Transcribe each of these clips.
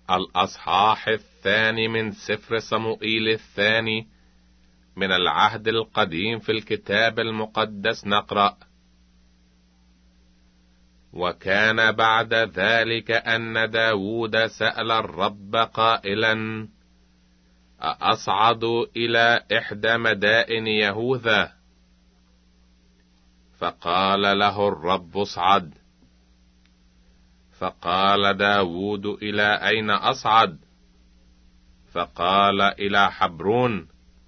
الأصحاح 2 من سفر صموئيل الثاني من العهد القديم في الكتاب المقدس. نقرأ: وكان بعد ذلك أن داود سأل الرب قائلا: أصعد إلى إحدى مدائن يهوذا؟ فقال له الرب: اصعد. فقال داود: إلى أين أصعد؟ فقال: إلى حبرون.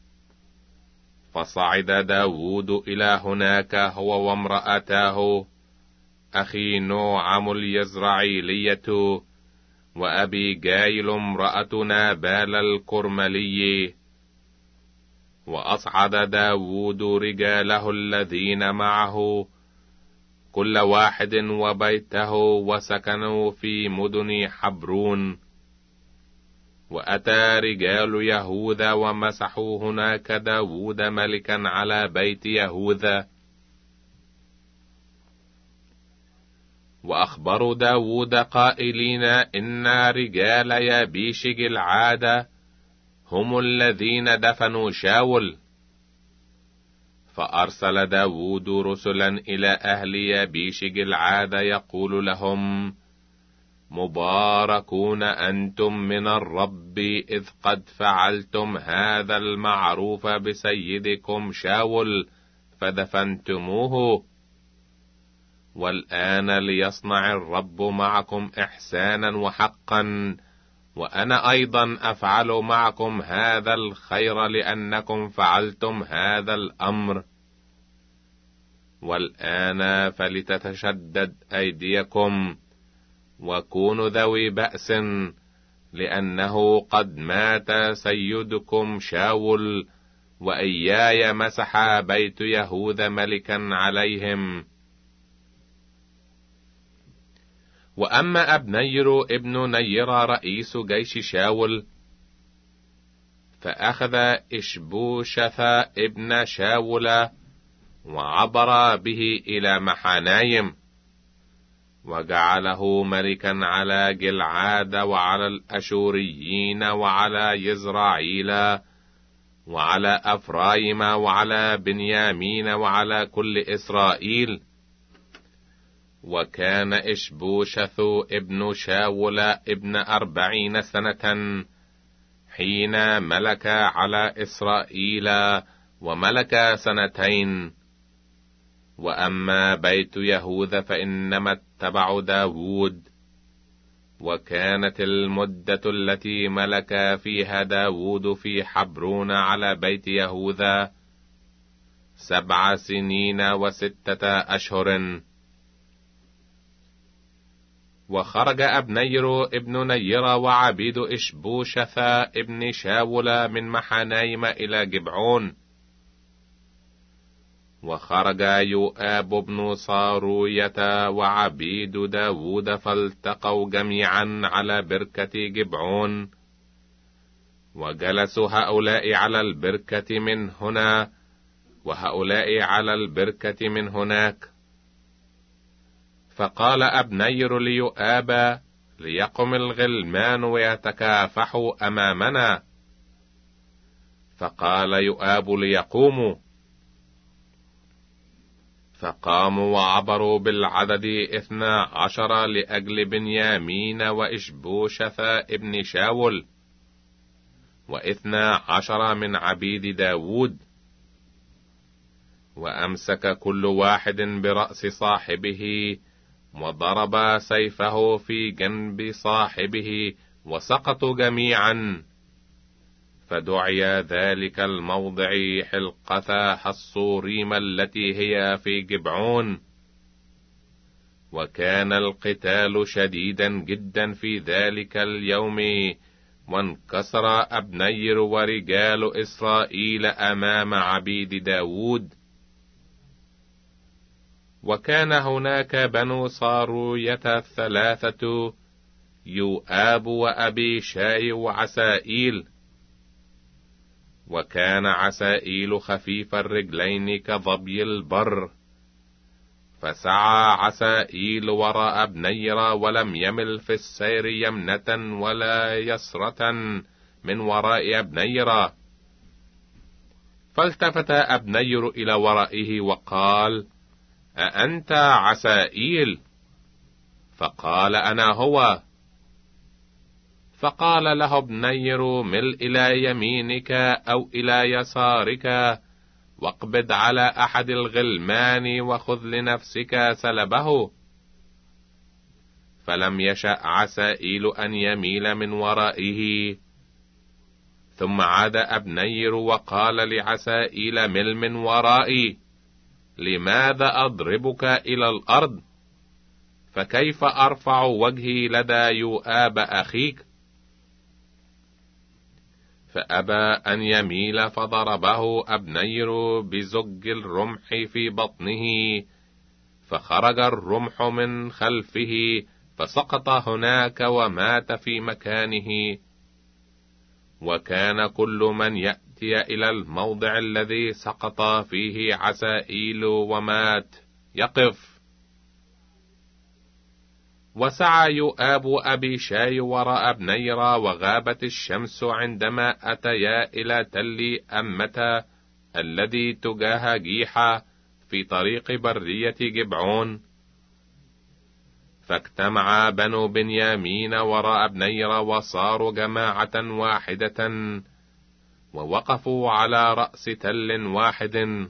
فصعد داود إلى هناك هو وامرأته أخي نوعم اليزرعيلية وأبيجايل امرأة نابال الكرملي. وأصعد داود رجاله الذين معه كل واحد وبيته، وسكنوا في مدن حبرون. وأتى رجال يهوذا ومسحوا هناك داود ملكا على بيت يهوذا. وأخبروا داود قائلين: إن رجال يابيش جلعاد هم الذين دفنوا شاول. فأرسل داود رسلا إلى أهل يابيش جلعاد يقول لهم: مباركون أنتم من الرب، إذ قد فعلتم هذا المعروف بسيدكم شاول فدفنتموه. والآن ليصنع الرب معكم إحسانا وحقا، وأنا أيضا أفعل معكم هذا الخير لأنكم فعلتم هذا الأمر. والآن فلتتشدد أيديكم وكونوا ذوي بأس، لأنه قد مات سيدكم شاول، وإياي مسح بيت يهوذا ملكا عليهم. وأما أبنير ابن نيرة رئيس جيش شاول، فأخذ إشبوشث ابن شاول وعبر به إلى محانايم، وجعله ملكا على جلعاد وعلى الأشوريين وعلى يزرعيل وعلى أفرايم وعلى بنيامين وعلى كل إسرائيل. وكان إشبوشث ابن شاول ابن 40 سنة حين ملك على إسرائيل، وملك 2 سنين. وأما بيت يهوذا فإنما اتبعوا داود. وكانت المدة التي ملك فيها داود في حبرون على بيت يهوذا 7 سنين و6 أشهر. وخرج أبنير ابن نيرة وعبيد إشبوشث ابن شاول من محانايم إلى جبعون. وخرج يؤاب بن صاروية وعبيد داود، فالتقوا جميعا على بركة جبعون. وجلسوا هؤلاء على البركة من هنا وهؤلاء على البركة من هناك. فقال أبنير ليؤاب: ليقم الغلمان ويتكافحوا أمامنا. فقال يؤاب: ليقوموا. فقاموا وعبروا بالعدد 12 لأجل بنيامين وإشبوشث ابن شاول، 12 من عبيد داود. وأمسك كل واحد برأس صاحبه، وضرب سيفه في جنب صاحبه، وسقطوا جميعا. فدعي ذلك الموضع حلقة حصوريم التي هي في جبعون. وكان القتال شديدا جدا في ذلك اليوم، وانكسر أبنير ورجال إسرائيل أمام عبيد داود. وكان هناك بنو صاروية 3: يؤاب وأبيشاي وعسائيل. وكان عسائيل خفيف الرجلين كظبي البر، فسعى عسائيل وراء بنيرة ولم يمل في السير يمنة ولا يسرة من وراء بنيرة. فالتفت أبنير إلى ورائه وقال: أأنت عسائيل؟ فقال: أنا هو. فقال له بنير: مل إلى يمينك أو إلى يسارك، واقبض على أحد الغلمان وخذ لنفسك سلبه. فلم يشأ عسائيل أن يميل من ورائه. ثم عاد أبنير وقال لعسائيل: مل من ورائي، لماذا أضربك إلى الأرض؟ فكيف أرفع وجهي لدى يؤاب أخيك؟ فأبى أن يميل، فضربه أبنير بزج الرمح في بطنه، فخرج الرمح من خلفه، فسقط هناك ومات في مكانه. وكان كل من يأتي إلى الموضع الذي سقط فيه عسائيل ومات يقف. وسعى يؤاب أبيشاي وراء بنير، وغابت الشمس عندما أتيا إلى تل أمة الذي تجاه جيحة في طريق برية جبعون. فاجتمع بنو بنيامين وراء بنير وصاروا جماعة واحدة، ووقفوا على رأس تل واحد.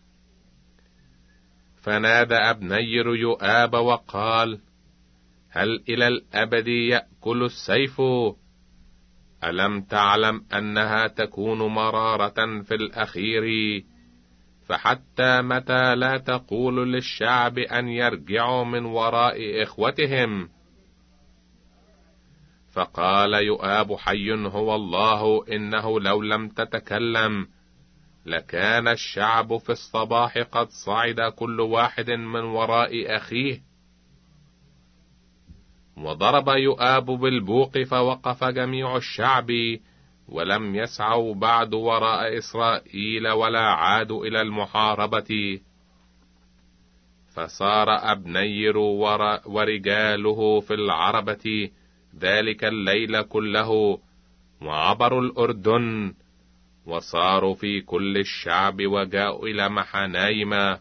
فنادى أبنير يؤاب وقال: هل إلى الأبد يأكل السيف؟ ألم تعلم أنها تكون مرارة في الأخير؟ فحتى متى لا تقول للشعب أن يرجعوا من وراء إخوتهم؟ فقال يؤاب: حي هو الله، إنه لو لم تتكلم لكان الشعب في الصباح قد صعد كل واحد من وراء أخيه. وضرب يؤاب بالبوق، فوقف جميع الشعب، ولم يسعوا بعد وراء إسرائيل ولا عادوا إلى المحاربة. فصار أبنير ورجاله في العربة ذلك الليل كله، وعبروا الأردن، وصاروا في كل الشعب وجاءوا إلى محنايم.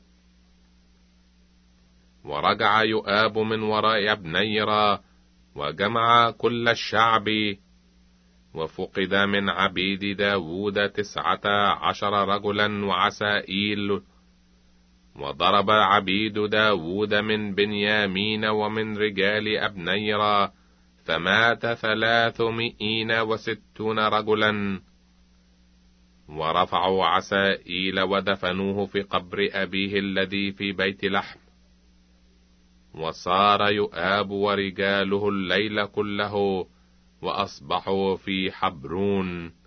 ورجع يؤاب من وراء بنير وجمع كل الشعب. وفقد من عبيد داود 19 رجلا وعسائيل. وضرب عبيد داود من بنيامين ومن رجال أبنير، فمات 360 رجلا. ورفعوا عسائيل ودفنوه في قبر أبيه الذي في بيت لحم. وصار يؤاب ورجاله الليل كله، وأصبحوا في حبرون.